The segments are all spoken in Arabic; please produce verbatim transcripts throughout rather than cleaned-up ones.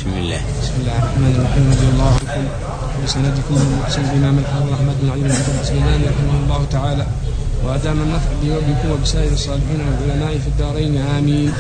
بسم الله. بسم الله الرحمن الرحيم. رضي الله عنكم بسندكم المحسن الإمام الحافظ أحمد بن علي بن عبد السليماني رحمه الله تعالى، وأدام النفع بي وبكم وبسائر الصالحين والعلماء في الدارين آمين.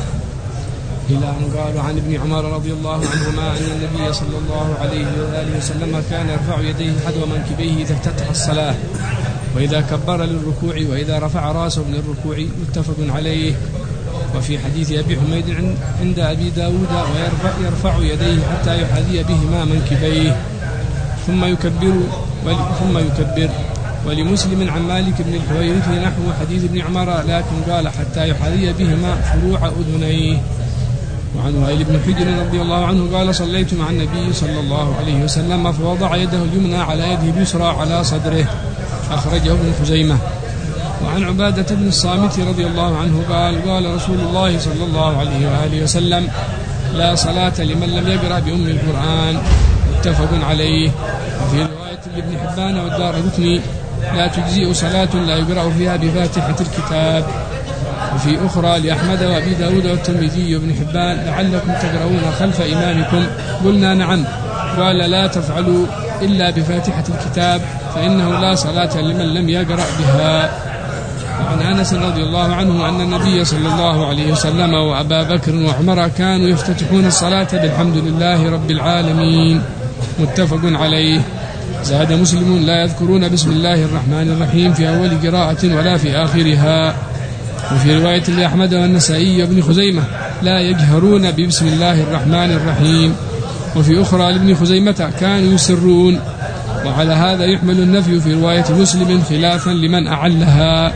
إلى أن قالوا عن ابن عمر رضي الله عنهما أن النبي صلى الله عليه وآله وسلم كان يرفع يديه حذو منكبيه إذا افتتح الصلاة، وإذا كبر للركوع، وإذا رفع رأسه من الركوع، متفق عليه. وفي حديث أبي حميد عند أبي داود ويرفع يرفع يديه حتى يحاذي بهما منكبيه ثم يكبر ثم يكبر ولمسلم عن مالك بن الحويرث نحو حديث ابن عمر، لكن قال حتى يحاذي بهما فروع أذنيه. وعن وائل بن حجر رضي الله عنه قال صليت مع النبي صلى الله عليه وسلم فوضع يده اليمنى على يده اليسرى على صدره، أخرجه ابن خزيمة. وعن عبادة بن الصامت رضي الله عنه قال قال رسول الله صلى الله عليه وآله وسلم لا صلاة لمن لم يقرأ بأم القرآن، متفق عليه. وفي رواية لابن حبان والدارقطني لا تجزئ صلاة لا يقرأ فيها بفاتحة الكتاب. وفي أخرى لأحمد وأبي داود والترمذي وابن حبان لعلكم تقرؤون خلف إمامكم، قلنا نعم، قال لا تفعلوا إلا بفاتحة الكتاب فإنه لا صلاة لمن لم يقرأ بها. وعن أنس رضي الله عنه أن النبي صلى الله عليه وسلم وأبا بكر وعمر كانوا يفتتحون الصلاة بالحمد لله رب العالمين، متفق عليه. زاد مسلم لا يذكرون بسم الله الرحمن الرحيم في أول قراءة ولا في آخرها. وفي رواية لأحمد والنسائي وابن خزيمة لا يجهرون ببسم الله الرحمن الرحيم. وفي أخرى لابن خزيمة كانوا يسرون. وعلى هذا يحمل النفي في رواية مسلم خلافا لمن أعلها.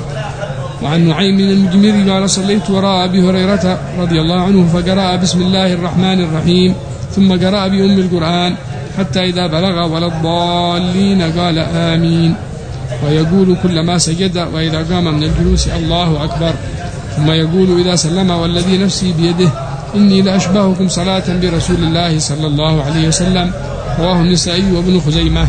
وعن نعيم المجمري قال صليت وراء أبي هريرة رضي الله عنه فقرأ بسم الله الرحمن الرحيم ثم قرأ بأم القرآن حتى إذا بلغ ولا الضالين قال آمين، ويقول كلما سجد وإذا قام من الجلوس الله أكبر، ثم يقول إذا سلم والذي نفسي بيده إني لأشبهكم صلاة برسول الله صلى الله عليه وسلم، رواه النسائي وابن خزيمة.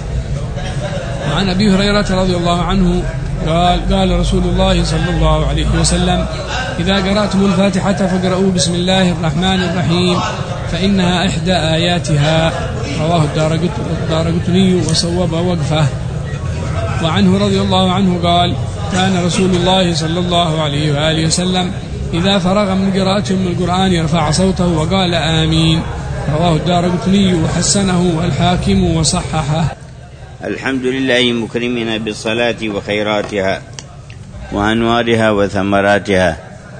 وعن أبي هريرة رضي الله عنه قال قال رسول الله صلى الله عليه وسلم إذا قرأتم الفاتحة فاقرؤوا بسم الله الرحمن الرحيم فإنها إحدى آياتها، رواه الدارقطني وصوب وقفه. وعنه رضي الله عنه قال كان رسول الله صلى الله عليه وآله وسلم إذا فرغ من قراءته من القرآن رفع صوته وقال آمين، رواه الدارقطني وحسنه والحاكم وصححه. الحمد لله مكرمنا بالصلاة وخيراتها وأنوارها وثمراتها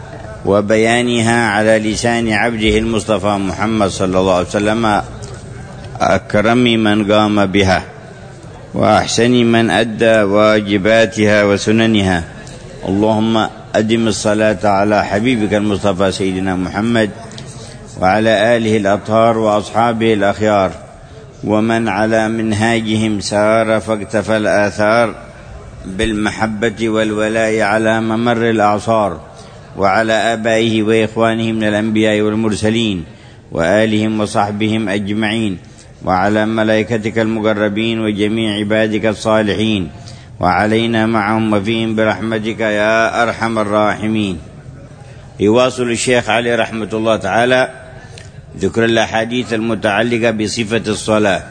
وبيانها على لسان عبده المصطفى محمد صلى الله عليه وسلم، أكرم من قام بها وأحسن من أدى واجباتها وسننها. اللهم أدم الصلاة على حبيبك المصطفى سيدنا محمد وعلى آله الأطهار وأصحابه الأخيار ومن على منهاجهم سار فاقتفى الآثار بالمحبة والولاء على ممر الأعصار، وعلى آبائه وإخوانه من الأنبياء والمرسلين وآلهم وصحبهم أجمعين، وعلى ملائكتك المقربين وجميع عبادك الصالحين، وعلينا معهم وفيهم برحمتك يا أرحم الراحمين. يواصل الشيخ عليه رحمة الله تعالى ذكر الأحاديث المتعلقة بصفة الصلاة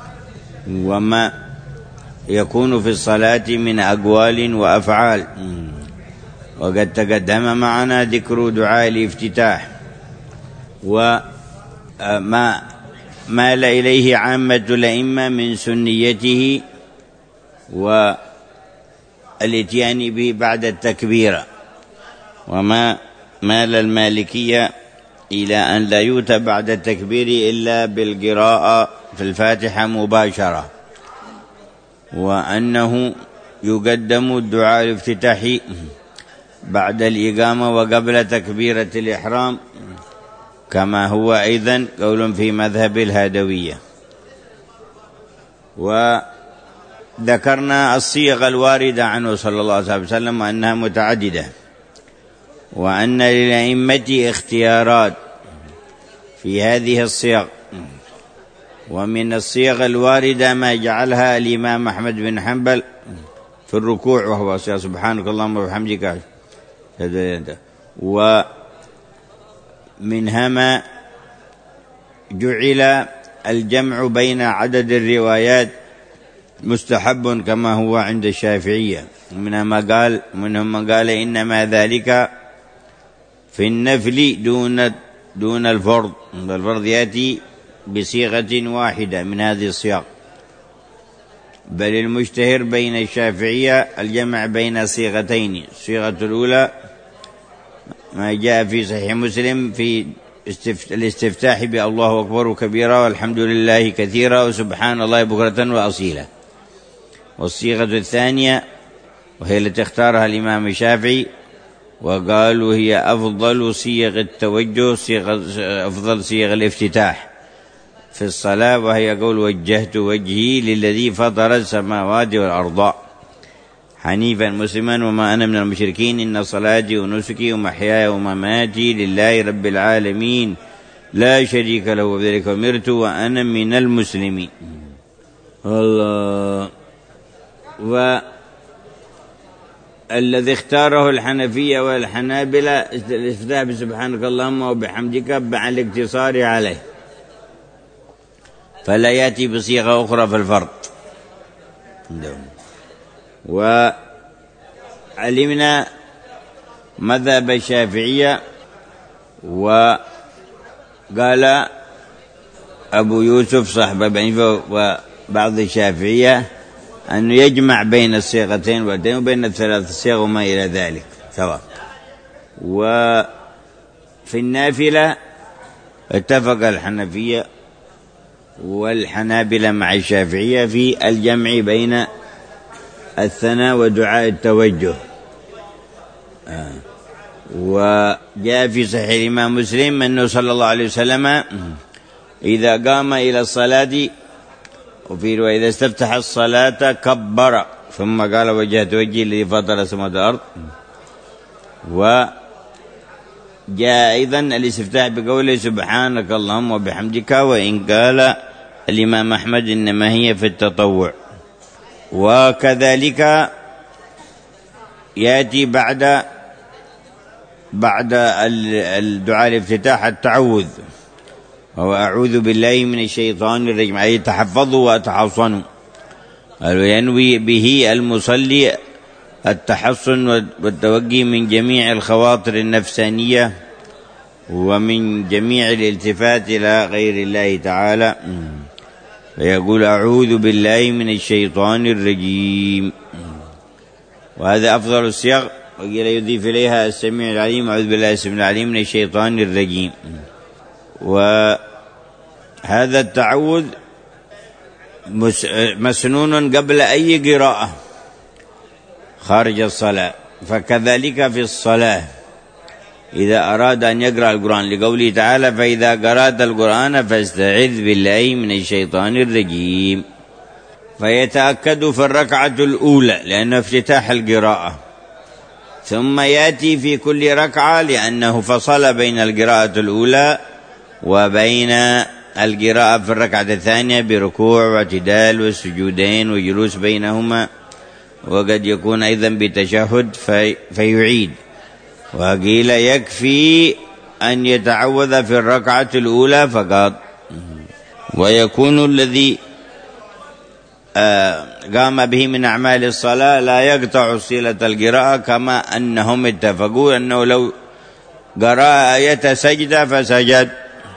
وما يكون في الصلاة من أقوال وأفعال، وقد تقدم معنا ذكر دعاء الافتتاح وما مال إليه عامة الأئمة من سنيته والاتيان به بعد التكبير، وما مال المالكية إلى أن لا يؤتى بعد التكبير إلا بالقراءة في الفاتحة مباشرة، وأنه يقدم الدعاء الافتتاحي بعد الإقامة وقبل تكبيرة الإحرام، كما هو أيضا قول في مذهب الهادوية. وذكرنا الصيغ الواردة عنه صلى الله عليه وسلم وأنها متعددة، وأن للأئمة اختيارات في هذه الصيغ، ومن الصيغ الواردة ما جعلها الإمام أحمد بن حنبل في الركوع وهو سبحانك اللهم وبحمدك، ومنها ما جعل الجمع بين عدد الروايات مستحب كما هو عند الشافعية، منهم من قال منهم من قال إنما ذلك في النفل دون دون الفرض، الفرض يأتي بصيغة واحدة من هذه الصيغ، بل المشتهر بين الشافعية الجمع بين صيغتين. الصيغة الأولى ما جاء في صحيح مسلم في الاستفتاح بالله أكبر كبيرا والحمد لله كثيرا وسبحان الله بكرة وأصيلا. والصيغة الثانية وهي التي اختارها الإمام الشافعي وقالوا هي أفضل صيغ التوجه، صيغ أفضل صيغ الافتتاح في الصلاة، وهي قول وجهت وجهي للذي فطر السماوات والأرض حنيفا مسلما وما أنا من المشركين، إن صلاتي ونسكي ومحياي ومماتي لله رب العالمين لا شريك له وبذلك أمرت وأنا من المسلمين. الله. والذي اختاره الحنفية والحنابلة الافتتاح بسبحانك اللهم وبحمدك مع الاقتصار عليه، فلا يأتي بصيغة أخرى في الفرض. وعلمنا مذهب الشافعية، وقال أبو يوسف صاحب أبي حنيفة وبعض الشافعية أنه يجمع بين الصيغتين والتين وبين الثلاث صيغ وما إلى ذلك سواء. وفي النافلة اتفق الحنفية والحنابلة مع الشافعية في الجمع بين الثناء ودعاء التوجه. آه. وجاء في صحيح الإمام مسلم أنه صلى الله عليه وسلم إذا قام إلى الصلاة، وفي رواية إذا استفتح الصلاة كبر ثم قال وجهت وجهي الذي فطر السماوات والأرض. وجاء أيضا الاستفتاح بقوله سبحانك اللهم وبحمدك، وإن قال الإمام أحمد إنما هي في التطوع. وكذلك يأتي بعد بعد الدعاء الافتتاح التعوذ، وهو أعوذ بالله من الشيطان الرجيم، أي تحفظوا وتحصنوا، وينوي به المصلي التحصن والتوقي من جميع الخواطر النفسانية ومن جميع الالتفات إلى غير الله تعالى، فيقول أعوذ بالله من الشيطان الرجيم. وهذا أفضل الصيغ، وقيل يضيف إليها السميع العليم أعوذ بالله السميع العليم من الشيطان الرجيم. وهذا التعوذ مسنون قبل أي قراءة خارج الصلاة، فكذلك في الصلاة إذا أراد أن يقرأ القرآن لقوله تعالى فإذا قرأت القرآن فاستعذ بالله من الشيطان الرجيم، فيتأكد في الركعة الأولى لأنه افتتاح القراءة، ثم يأتي في كل ركعة لأنه فصل بين القراءة الأولى وبين القراءة في الركعة الثانية بركوع واعتدال والسجودين وجلوس بينهما، وقد يكون أيضا بتشهد في فيعيد. وقيل يكفي أن يتعوذ في الركعة الأولى فقط، ويكون الذي قام به من أعمال الصلاة لا يقطع صلة القراءة، كما أنهم اتفقوا أنه لو قرأ آية سجدة فسجد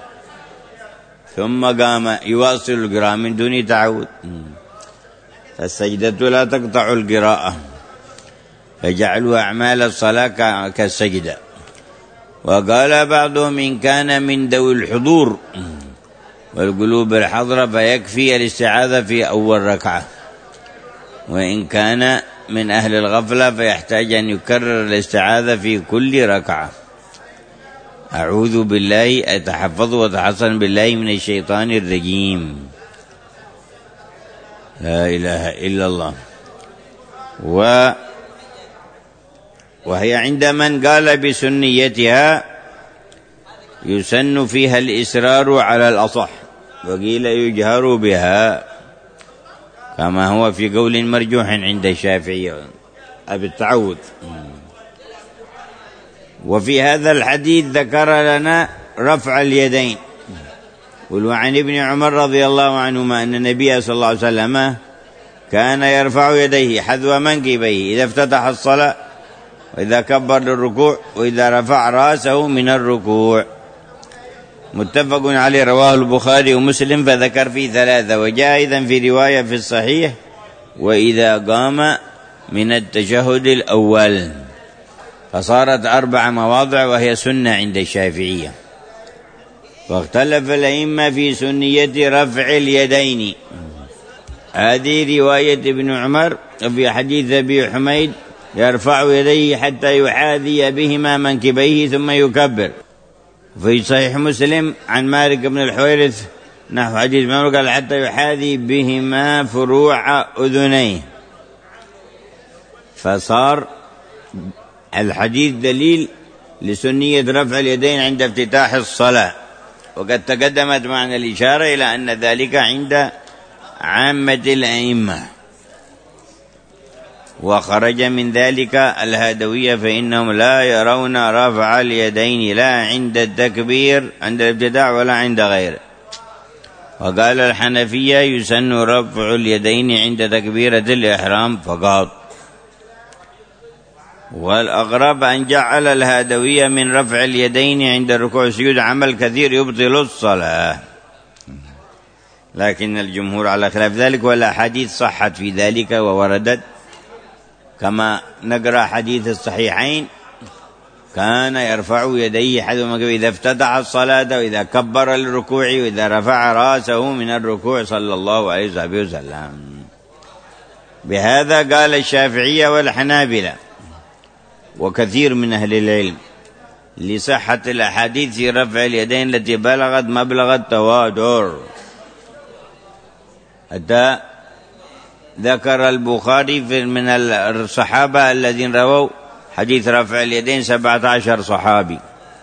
ثم قام يواصل القراءة من دون تعود، فالسجدة لا تقطع القراءة، فجعلوا أعمال الصلاة كالسجدة. وقال بعضهم إن كان من ذوي الحضور والقلوب الحضرة فيكفي الاستعاذة في أول ركعة، وإن كان من أهل الغفلة فيحتاج أن يكرر الاستعاذة في كل ركعة. أعوذ بالله أتحفظ وأتحصن بالله من الشيطان الرجيم، لا إله إلا الله. و وهي عند من قال بسنيتها يسن فيها الإسرار على الأصح، وقيل يجهر بها كما هو في قول مرجوح عند الشافعية أبي التعوذ. وفي هذا الحديث ذكر لنا رفع اليدين وعن ابن عمر رضي الله عنهما أن النبي صلى الله عليه وسلم كان يرفع يديه حذو منكبيه إذا افتتح الصلاة وإذا كبر للركوع وإذا رفع رأسه من الركوع. متفق عليه، رواه البخاري ومسلم، فذكر فيه ثلاثة. وجاء أيضا في رواية في الصحيح وإذا قام من التشهد الأول، فصارت أربع مواضع وهي سنة عند الشافعية. واختلف الأئمة في سنية رفع اليدين. هذه رواية ابن عمر. وفي حديث أبي حميد يرفع يديه حتى يحاذي بهما منكبيه ثم يكبر. في صحيح مسلم عن مالك بن الحويرث نحو حديث ابن عمر قال حتى يحاذي بهما فروع أذنيه. فصار الحديث دليل لسنية رفع اليدين عند افتتاح الصلاة، وقد تقدمت معنا الإشارة إلى أن ذلك عند عامة الأئمة. وخرج من ذلك الهادوية فإنهم لا يرون رفع اليدين لا عند التكبير عند الابتداع ولا عند غيره. وقال الحنفية يسن رفع اليدين عند تكبيرة الإحرام فقط. والأغرب أن جعل الهادوية من رفع اليدين عند الركوع والسجود عمل كثير يبطل الصلاة، لكن الجمهور على خلاف ذلك، والأحاديث صحت في ذلك ووردت، كما نقرأ حديث الصحيحين كان يرفع يديه حذو منكبيه إذا افتتح الصلاة وإذا كبر للركوع وإذا رفع رأسه من الركوع صلى الله عليه وسلم. بهذا قال الشافعية والحنابلة وكثير من أهل العلم لصحة الأحاديث في رفع اليدين التي بلغت مبلغ التواتر. حتى ذكر البخاري من الصحابة الذين رووا حديث رفع اليدين سبعة عشر صحابي.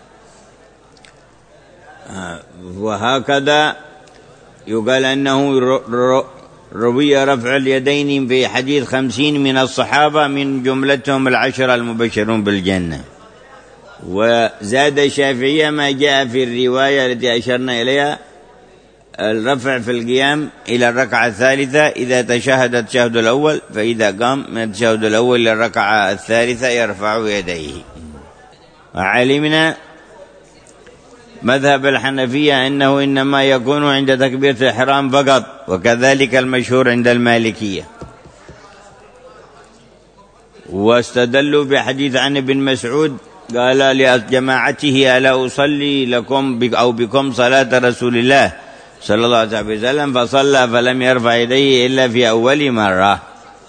وهكذا يقال أنه روي رفع اليدين في حديث خمسين من الصحابة من جملتهم العشرة المبشرون بالجنة. وزاد الشافعية ما جاء في الرواية التي أشرنا إليها الرفع في القيام إلى الركعة الثالثة إذا تشهد التشهد الأول، فإذا قام من التشهد الأول إلى الركعة الثالثة يرفع يديه. وعلمنا مذهب الحنفية أنه إنما يكون عند تكبيرة الإحرام فقط، وكذلك المشهور عند المالكية. واستدلوا بحديث عن ابن مسعود قال لجماعته ألا أصلي لكم أو بكم صلاة رسول الله صلى الله عليه وسلم، فصلى فلم يرفع يديه إلا في أول مرة.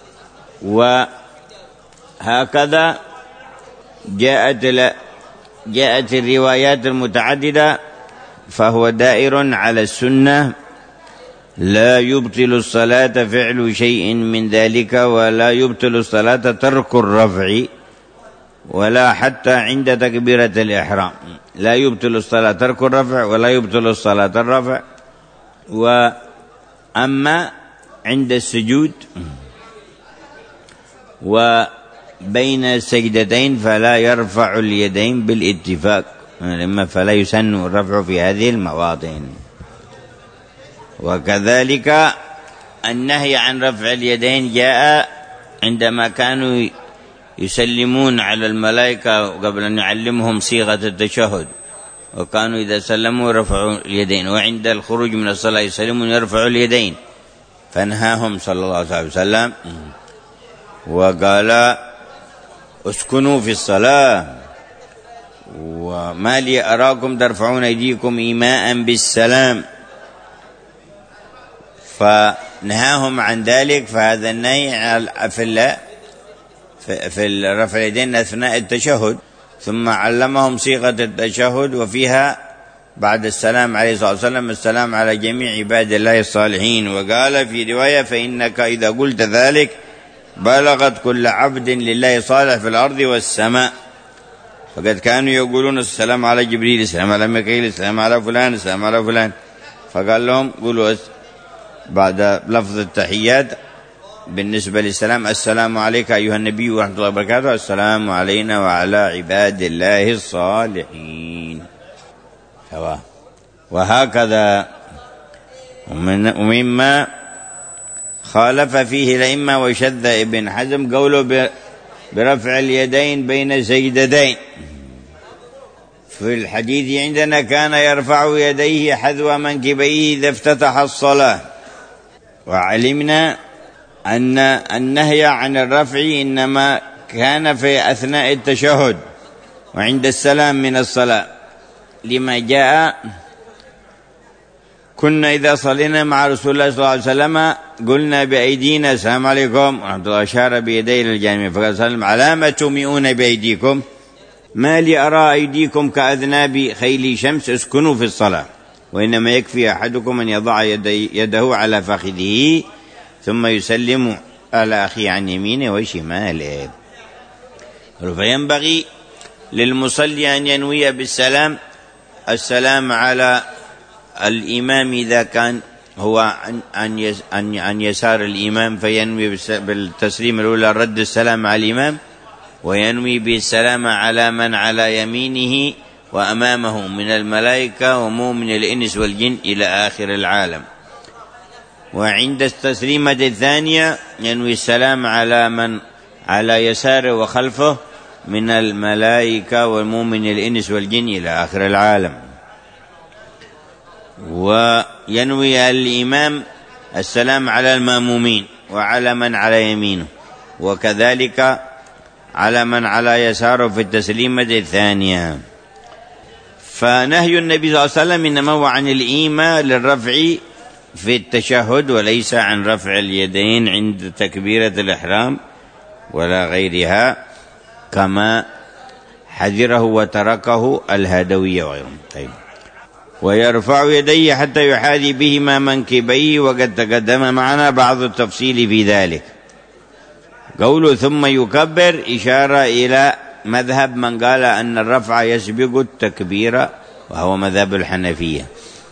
وهكذا جاءت جاءت الروايات المتعددة، فهو دائر على السنة، لا يبطل الصلاة فعل شيء من ذلك، ولا يبطل الصلاة ترك الرفع، ولا حتى عند تكبيرة الإحرام لا يبطل الصلاة ترك الرفع ولا يبطل الصلاة الرفع. وأما عند السجود وبين السجدتين فلا يرفع اليدين بالاتفاق، إما فلا يسن الرفع في هذه المواطن. وكذلك النهي عن رفع اليدين جاء عندما كانوا يسلمون على الملائكة قبل أن يعلمهم صيغة التشهد، وكانوا إذا سلموا رفعوا اليدين، وعند الخروج من الصلاة يسلمون يرفعوا اليدين، فنهاهم صلى الله عليه وسلم وقال اسكنوا في الصلاة، وما لي أراكم ترفعون أيديكم إيماء بالسلام، فنهاهم عن ذلك. فهذا النهي في في رفع اليدين أثناء التشهد، ثم علمهم صيغة التشهد وفيها بعد السلام عليه الصلاة والسلام السلام على جميع عباد الله الصالحين. وقال في رواية فإنك إذا قلت ذلك بلغت كل عبد لله صالح في الأرض والسماء. فقد كانوا يقولون السلام على جبريل، السلام على ميكائيل، السلام على فلان، السلام على فلان، فقال لهم قولوا بعد لفظ التحيات بالنسبة للسلام السلام عليك أيها النبي ورحمة الله وبركاته، السلام علينا وعلى عباد الله الصالحين. وهكذا ومما خالف فيه الأئمة وشذ ابن حزم قوله برفع اليدين بين سجدتين. في الحديث عندنا كان يرفع يديه حذو منكبيه إذا افتتح الصلاة. وعلمنا أن النهي عن الرفع إنما كان في أثناء التشهد وعند السلام من الصلاة، لما جاء كنا إذا صلينا مع رسول الله صلى الله عليه وسلم قلنا بأيدينا السلام عليكم ورحمة الله، أشار بيديه للجانب فقال صلى الله عليه وسلم على ما تومئون بأيديكم ما لي أرى أيديكم كأذناب خيل شمس، اسكنوا في الصلاة، وإنما يكفي أحدكم أن يضع يده على فخذه ثم يسلم على أخيه عن يمينه وشماله. فينبغي للمصلي أن ينوي بالسلام السلام على الإمام إذا كان هو عن يسار الإمام، فينوي بالتسليم الأولى رد السلام على الإمام، وينوي بالسلام على من على يمينه وأمامه من الملائكة ومؤمن الإنس والجن إلى آخر العالم. وعند التسليمة الثانية ينوي السلام على من على يساره وخلفه من الملائكة ومؤمن الإنس والجن إلى آخر العالم. وينوي الإمام السلام على المأمومين وعلى من على يمينه، وكذلك على من على يساره في التسليمة الثانية. فنهي النبي صلى الله عليه وسلم إنما هو عن الإيماء للرفع في التشهد، وليس عن رفع اليدين عند تكبيرة الإحرام ولا غيرها، كما حذره وتركه الهدوية وغيرهم. طيب. ويرفع يديه حتى يحاذي بهما منكبيه، وقد تقدم معنا بعض التفصيل في ذلك. قوله ثم يكبر إشارة إلى مذهب من قال أن الرفع يسبق التكبير، وهو مذهب الحنفية.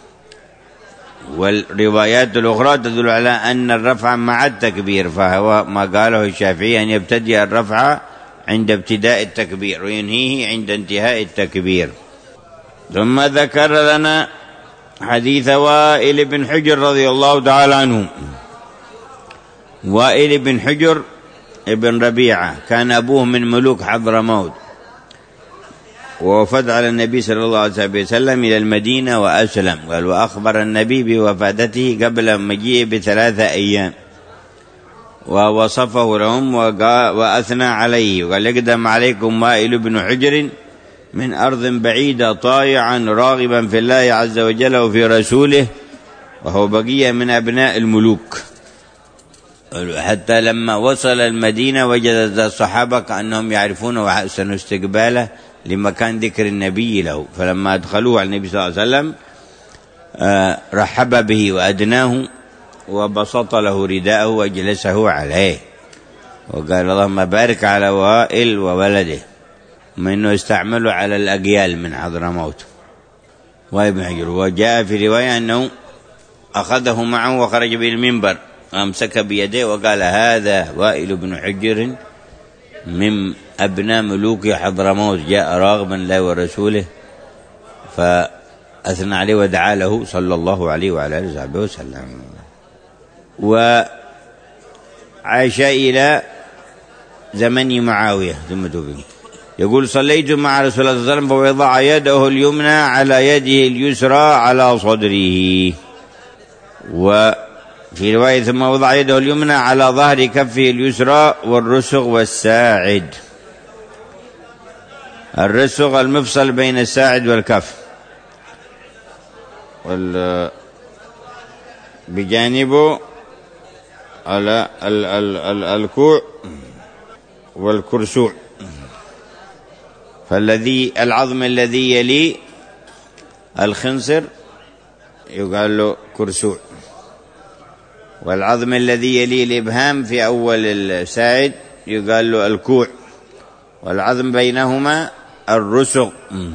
والروايات الأخرى تدل على أن الرفع مع التكبير، فهو ما قاله الشافعي أن يبتدئ الرفع عند ابتداء التكبير وينهيه عند انتهاء التكبير. ثم ذكر لنا حديث وائل بن حجر رضي الله تعالى عنه. وائل بن حجر ابن ربيعة كان أبوه من ملوك حضرموت، ووفد على النبي صلى الله عليه وسلم إلى المدينة وأسلم. قال وأخبر النبي بوفادته قبل مجيئه بثلاثة أيام، ووصفه لهم وأثنى عليه، وقال يقدم عليكم وائل بن حجر من أرض بعيدة طائعا راغبا في الله عز وجل وفي رسوله، وهو بقية من أبناء الملوك. حتى لما وصل المدينة وجد الصحابة كأنهم يعرفونه وحسنوا استقباله لمكان ذكر النبي له، فلما أدخلوه على النبي صلى الله عليه وسلم رحب به وأدناه وبسط له رداءه وأجلسه عليه، وقال اللهم بارك على وائل وولده، منه استعملوا على الأقيال من حضرموت وابن حجر. وجاء في رواية أنه أخذه معه وخرج بالمنبر أمسك بيديه وقال هذا وائل بن حجر من أبناء ملوك حضرموت جاء راغبا الله ورسوله، فأثنى عليه ودعا له صلى الله عليه وعلى آله وصحبه وسلم. وعاش إلى زمن معاوية ثم توفي. يقول صليت مع رسول الله صلى الله عليه وسلم فوضع يده اليمنى على يده اليسرى على صدره، وفي رواية ثم وضع يده اليمنى على ظهر كفه اليسرى والرسغ والساعد. الرسغ المفصل بين الساعد والكف، وال بجانبه على الكوع والكرسوع. فالذي العظم الذي يلي الخنصر يقال له كرسوع، والعظم الذي يلي الإبهام في أول الساعد يقال له الكوع، والعظم بينهما الرسغ.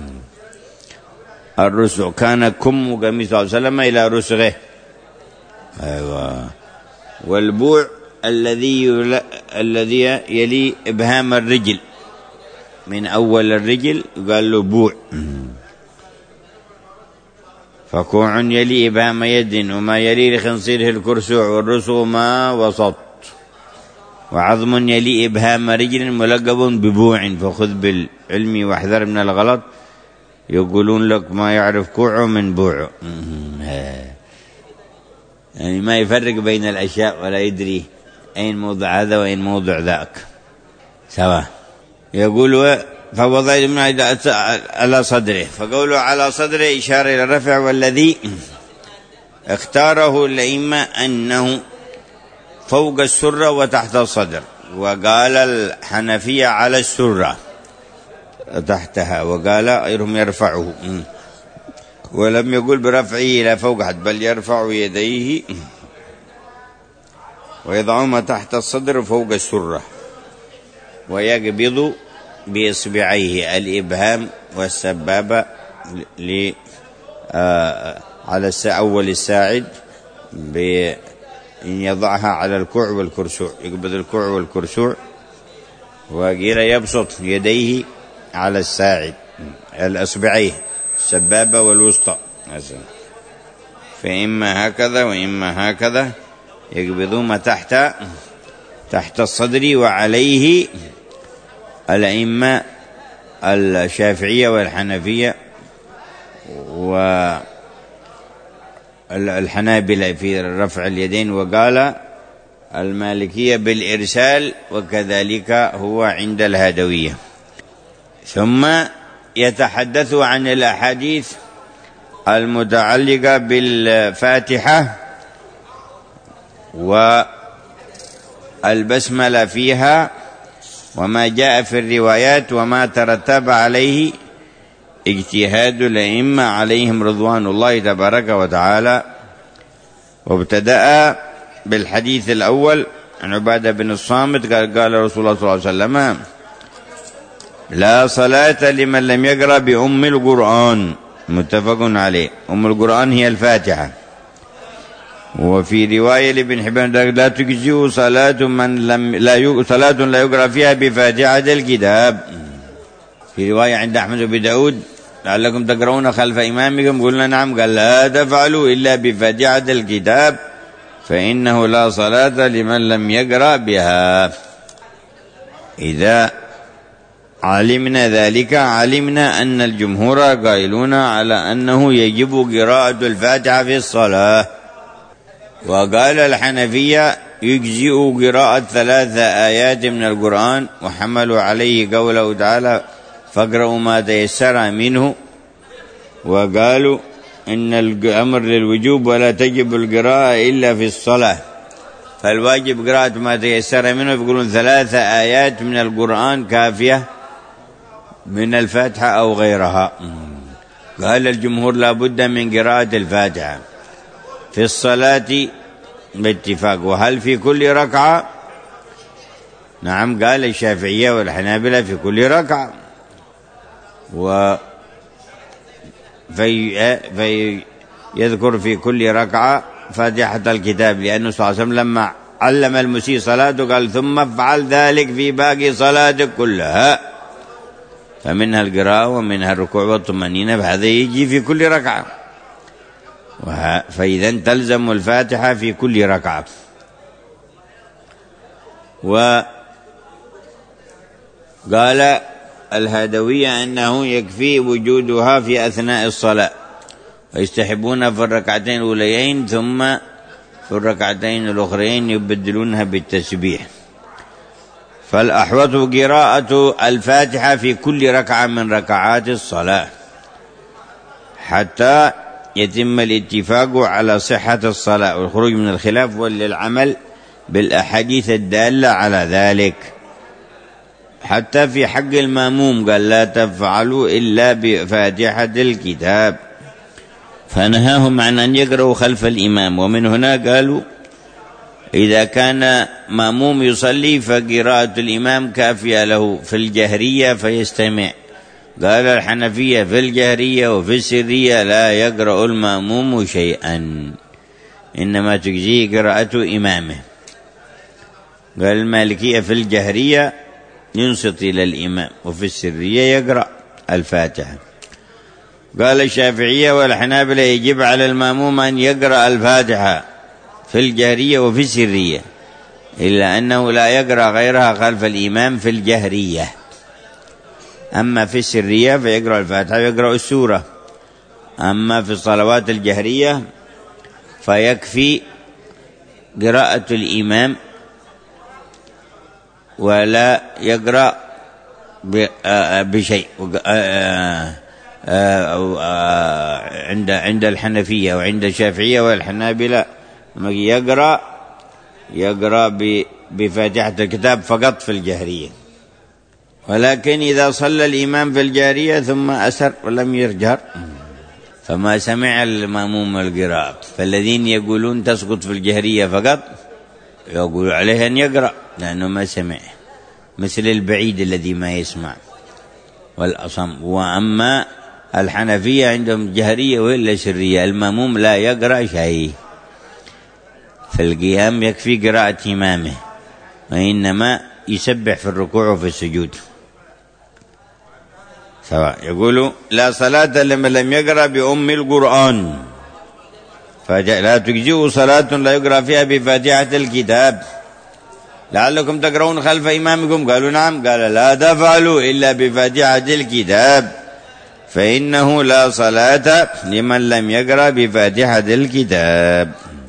الرسغ كان كم قميص صلى الله عليه وسلم إلى رسغه. أيوة. والبوع الذي الذي يلي إبهام الرجل من أول الرجل قال له بوع. فكوع يلي إبهام يد وما يلي لخنصيره الكرسوع والرسو ما وسط، وعظم يلي إبهام رجل ملقب ببوع، فخذ بالعلم واحذر من الغلط. يقولون لك ما يعرف كوع من بوع، يعني ما يفرق بين الأشياء ولا يدري أين موضع هذا وأين موضع ذاك سواء. يقول فوضع من على صدره، فقوله على صدره إشارة إلى الرفع، والذي اختاره الأئمة أنه فوق السرة وتحت الصدر، وقال الحنفية على السرة تحتها، وقال غيرهم يرفعه، ولم يقل برفعه إلى فوق حد، بل يرفع يديه ويضعهما تحت الصدر فوق السرة، ويقبض بإصبعيه الإبهام والسبابة آه على أول الساعد بأن يضعها على الكوع والكرسوع، يقبض الكوع والكرسوع، وقيل يبسط يديه على الساعد الأصبعيه السبابة والوسطى، فإما هكذا وإما هكذا، يقبضهما تحت تحت الصدر. وعليه الأئمة الشافعية والحنفية والحنابلة في رفع اليدين، وقال المالكية بالإرسال، وكذلك هو عند الهادوية. ثم يتحدث عن الأحاديث المتعلقة بالفاتحة والبسملة فيها، وما جاء في الروايات، وما ترتب عليه اجتهاد الأئمة عليهم رضوان الله تبارك وتعالى. وابتدأ بالحديث الأول عن عبادة بن الصامت قال قال رسول الله صلى الله عليه وسلم: لا صلاة لمن لم يقرأ بأم القرآن، متفق عليه. أم القرآن هي الفاتحة. وفي رواية لابن حبان لا تجزئ صلاة من لم لا صلاة لا يقرأ فيها بفاتحة الكتاب. في رواية عند أحمد بن داود لعلكم تقرؤون خلف إمامكم، قلنا نعم، قال لا تفعلوا إلا بفاتحة الكتاب فإنه لا صلاة لمن لم يقرأ بها. إذا علمنا ذلك علمنا أن الجمهور قائلون على أنه يجب قراءة الفاتحة في الصلاة. وقال الحنفية يجزئ قراءة ثلاث آيات من القرآن، وحملوا عليه قوله تعالى: فاقرأوا ما تيسر منه. وقالوا إن الأمر للوجوب ولا تجب القراءة إلا في الصلاة، فالواجب قراءة ما تيسر منه. يقولون ثلاث آيات من القرآن كافية من الفاتحة أو غيرها. قال الجمهور لا بد من قراءة الفاتحة في الصلاة باتفاق. وهل في كل ركعة؟ نعم، قال الشافعية والحنابلة في كل ركعة. و في في يذكر في كل ركعة فاتحة الكتاب، لأنه صلى الله عليه وسلم لما علم المسيء صلاته قال: ثم افعل ذلك في باقي صلاتك كلها، فمنها القراءة ومنها الركوع والطمأنينة، فهذا يجي في كل ركعة. فإذا تلزم الفاتحة في كل ركعة. وقال الهادوية أنه يكفي وجودها في أثناء الصلاة، ويستحبون في الركعتين الأوليين، ثم في الركعتين الأخرين يبدلونها بالتسبيح. فالأحوط قراءة الفاتحة في كل ركعة من ركعات الصلاة حتى يتم الاتفاق على صحة الصلاة والخروج من الخلاف، وللعمل بالأحاديث الدالة على ذلك. حتى في حق المأموم قال: لا تفعلوا إلا بفاتحة الكتاب، فنهاهم عن أن يقرأوا خلف الإمام. ومن هنا قالوا إذا كان مأموم يصلي فقراءة الإمام كافية له في الجهرية فيستمع. قال الحنفية في الجهرية وفي السرية لا يقرأ المأموم شيئا، إنما تجزي قراءة إمامه. قال المالكية في الجهرية ينصت إلى الإمام، وفي السرية يقرأ الفاتحة. قال الشافعية والحنابلة يجب على المأموم أن يقرأ الفاتحة في الجهرية وفي السرية، إلا أنه لا يقرأ غيرها خلف الإمام في الجهرية. أما في السرية فيقرأ الفاتحة ويقرأ السورة. أما في الصلوات الجهرية فيكفي قراءة الإمام ولا يقرأ بشيء عند عند الحنفية وعند الشافعية والحنابلة يقرأ يقرأ بفاتحة الكتاب فقط في الجهرية. ولكن إذا صلى الإمام في الجهرية ثم أسر ولم يرجهر فما سمع المأموم القراءة، فالذين يقولون تسقط في الجهرية فقط يقول عليه أن يقرأ لأنه ما سمع، مثل البعيد الذي ما يسمع والأصم. وأما الحنفية عندهم جهرية وإلا سرية، المأموم لا يقرأ شيء في القيام، يكفي قراءة إمامه، وإنما يسبح في الركوع وفي السجود سواء. يقول لا صلاة لمن لم يقرأ بأم القرآن، فلا تجزئ صلاة لا يقرأ فيها بفاتحة الكتاب. لعلكم تقرؤون خلف إمامكم، قالوا نعم، قال لا تفعلوا إلا بفاتحة الكتاب فإنه لا صلاة لمن لم يقرأ بفاتحة الكتاب.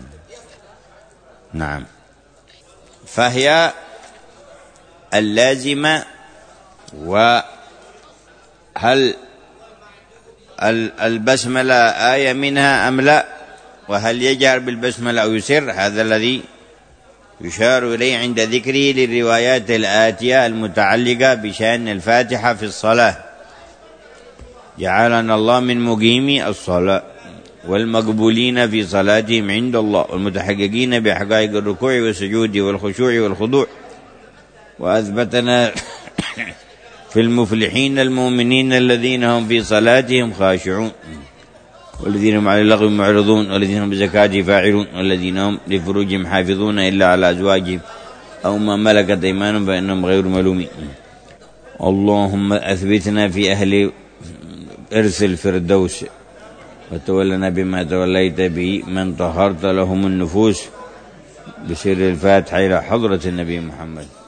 نعم. فهي اللازمة. وهل البسملة آية منها أم لا؟ وهل يجهر بالبسملة أو يسر؟ هذا الذي يشار إليه عند ذكره للروايات الآتية المتعلقة بشأن الفاتحة في الصلاة. جعلنا الله من مقيمي الصلاة والمقبولين في صلاتهم عند الله والمتحققين بحقائق الركوع والسجود والخشوع والخضوع، وأثبتنا في المفلحين المؤمنين الذين هم في صلاتهم خاشعون والذين هم على اللغو معرضون والذين هم بزكاة فاعلون والذين هم لفروجهم حافظون إلا على أزواجهم أو ما ملكت أيمانهم فإنهم غير ملومين. اللهم أثبتنا في أهل إرث الفردوس وتولنا بما توليت به من طهرت لهم النفوس، بسر الفاتحة إلى حضرة النبي محمد.